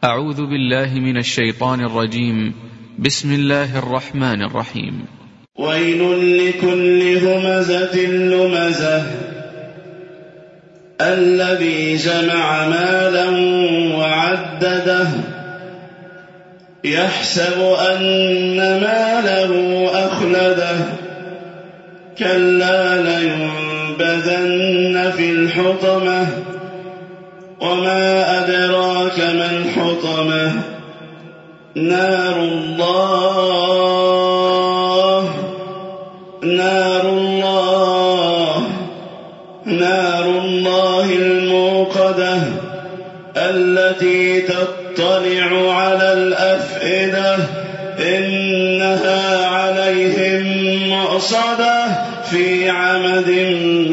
أعوذ بالله من الشيطان الرجيم. بسم الله الرحمن الرحيم. ويل لكل همزة لمزة الذي جمع مالا وعدده يحسب أن ماله أخلده كلا لينبذن في الحطمة وما أدراك ما الحطمة نار الله الموقدة التي تطلع على الأفئدة إنها عليهم مؤصدة في عمد